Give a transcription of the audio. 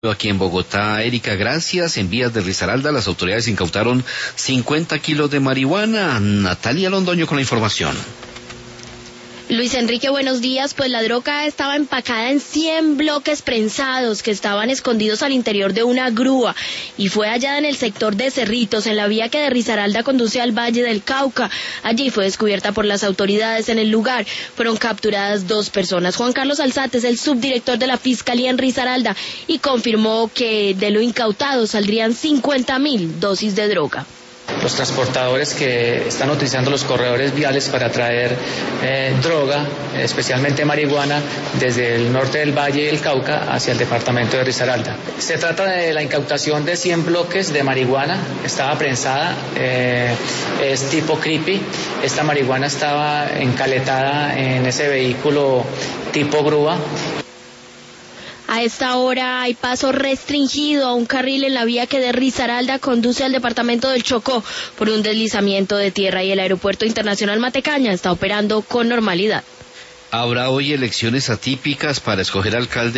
Aquí en Bogotá, Erika, gracias. En vías de Risaralda, las autoridades incautaron 50 kilos de marihuana. Natalia Londoño con la información. Luis Enrique, buenos días. Pues la droga estaba empacada en 100 bloques prensados que estaban escondidos al interior de una grúa y fue hallada en el sector de Cerritos, en la vía que de Risaralda conduce al Valle del Cauca. Allí fue descubierta por las autoridades. En el lugar fueron capturadas 2 personas. Juan Carlos Alzate es el subdirector de la Fiscalía en Risaralda y confirmó que de lo incautado saldrían 50.000 dosis de droga. Los transportadores que están utilizando los corredores viales para traer droga, especialmente marihuana, desde el norte del Valle del Cauca hacia el departamento de Risaralda. Se trata de la incautación de 100 bloques de marihuana, estaba prensada, es tipo creepy. Esta marihuana estaba encaletada en ese vehículo tipo grúa. A esta hora hay paso restringido a un carril en la vía que de Risaralda conduce al departamento del Chocó por un deslizamiento de tierra, y el aeropuerto internacional Matecaña está operando con normalidad. Habrá hoy elecciones atípicas para escoger alcalde